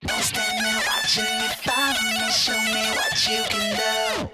Don't stand there watching me, follow me, show me what you can do.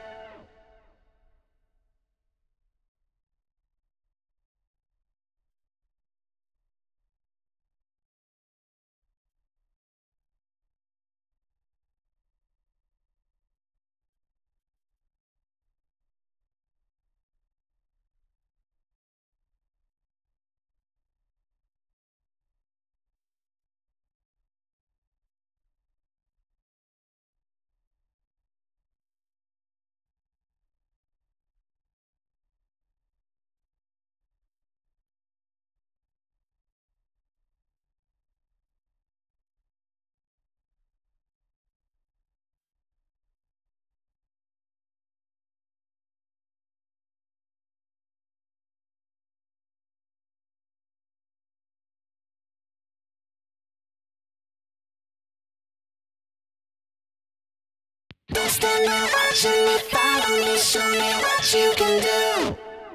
Don't stand there watching me, follow me, show me what you can do.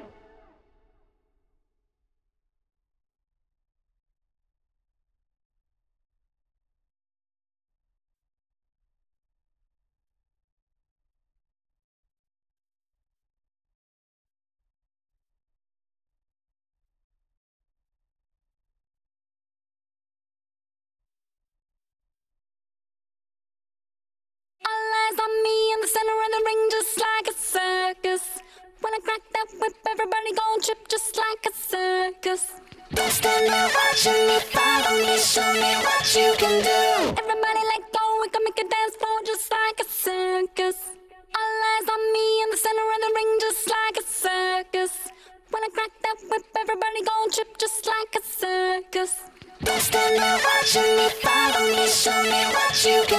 All eyes on me in the center of the ring, just like a circus. When I crack that whip, everybody gon' trip just like a circus. Don't stand there watching me, follow me, show me what you can do. Everybody let go, we can make a dance floor just like a circus. All eyes on me in the center of the ring, just like a circus. When I crack that whip, everybody gon' trip just like a circus. Don't stand there watching me, follow me, show me what you can do.